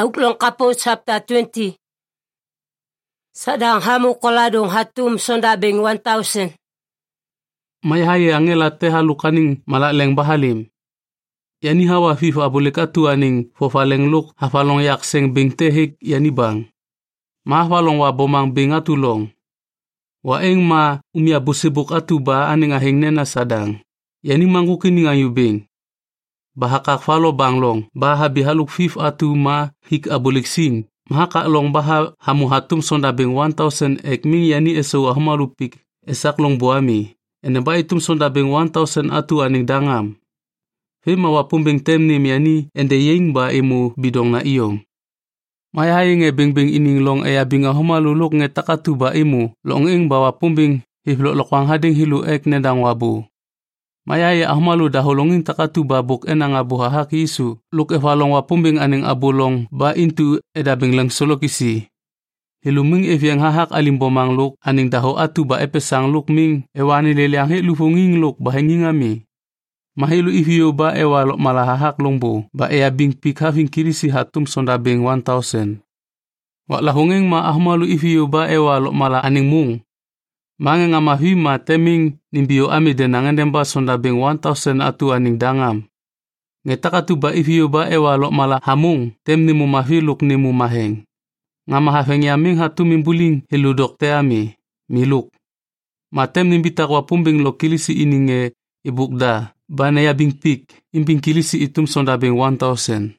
Auklong Kapo chapter 20. Sadang hamu koladong hatum sondabing 1,000. May haya angela te halukaning malaleng bahalim. Yani hawa fifa abulikatu aning fofaleng luk hafalong yakseng bing tehik yani bang. Mahafalong wa bomang bing atulong. Wa eng ma umia busibuk atu ba aning ahing nena sadang. Yani mangkukining ayubing. Bahakak falo banglong baha bihaluk fif atu ma hik abuliksing. Mahaka long baha hamu hatum sondabing 1,000 ekming yani eso ahmalupik esak long buami. Ene ba itum sondabing 1,000 atu aning dangam. Fima wapumbing temnim yani ende yeng ba emu bidong na iyong. Mayahai nge bing ining long ea binga humaluluk nge takatu ba emu long ing ba wapumbing hiflo lokwang hading hilu ek nedang wabu. Mayahai ahmalu dahulongin takatu ba buk enang abu hahak isu luk efalong wapumbing aning abulong ba intu edabing lang solokisi. Hiluming evyang hahak alimbomang luk aning daho atu ba epesang luk ming ewani leliang he lufunging luk bahenging ami. Mahilu ifyo ba ewalok malahahak longbo ba ea bing pikhafing kirisi hatum sondabing 1,000. Wak lahungeng ma ahmalu ifyo ba ewalok malah aning mung. Mange nga mahima teming nimbio ami denangan demba sondabing 1,000 atu aning dangam. Ngetakatu ba ifyo ba ewalok malah hamung tem nimu mahiluk nimu maheng. Nga mahafeng yaming hatu mimbuling hiludok te ami, miluk. Matem nimbitak wapumbing lo kilisi ininge ibukda, banaya bing pik, imbing kilisi itum sondabing 1,000.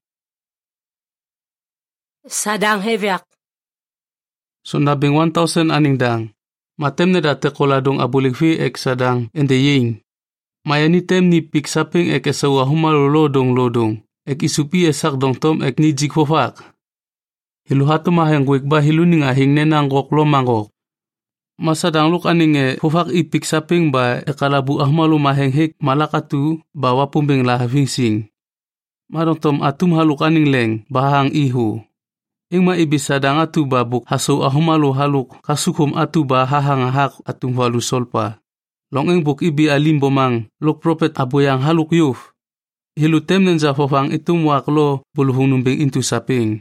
Sadang hevyak. Sondabing 1,000 aning dang. Matem ne date koladong abulik fi ek sadang ende ying. Mayani tem ni pik saping ek esawa humalolodong lodong. Ek isupi esak dong tom ek ni jikfofak. Hilu hatu maheng gwek ba hilu ning ahing nenang gok lo mangok. Masadang luk aning fofak ipik saping ba ekalabu ahmalu maheng hek malakatu ba wapumbing lahafing sing. Marong tom atum haluk aning leng bahang ihu. Ing maibisadang atu ba buk haso ahmalu haluk kasukum atu ba hahang hak atum walu solpa. Long ing buk ibi alim bomang luk propet aboyang haluk yuf. Hilu tem nenza fofang itum waklo buluhung numbing intu saping.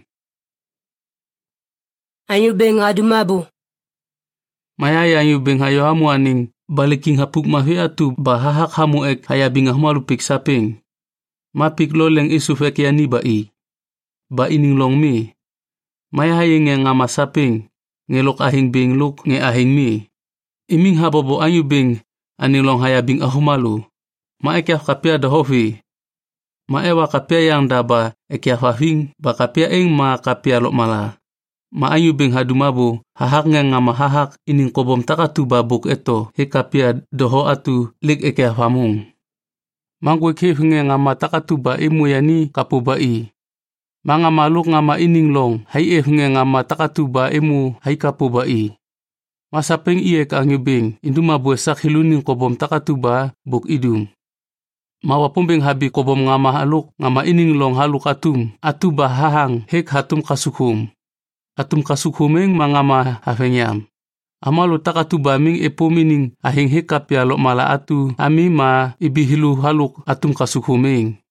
Ayubing adumabu. Mayaya ayubing hayo hamu aning baliking hapuk mahi atu ba hahak hamu ek hayabing ahmalupik saping. Mapik loleng isuf ek yani ba i. Ba ining long mi. Mayahai nge ngama saping ngelok ahing bing luk nge ahing mi. Iming habobo ayubing aning long hayabing ahumalu. Maekyaf kapia dahofi. Maewa kapia yang daba ekyaf afing ba kapia eng ma kapia lok mala. Maayubing hadumabu hahak nga mahahak ining kobom takatu babuk eto hekapia doho atu lik eke famung. Mangwe kef nga matakatu ba imu yani kapubai. Mga maluk nga maining long hay nga matakatu ba imu hay kapubai. Masapeng iye ka angubing indumabu esak hiluning kobom takatu ba buk idum. Mawapumbing habi kobom nga mahaluk nga maining long haluk atum atu ba hahang hek hatum kasukum. Atum kasukumeng mga mahafenyam. Amalu takatu baming epumining ahing hikap ya lo mala atu ami ma ibihilu haluk atum kasukumeng.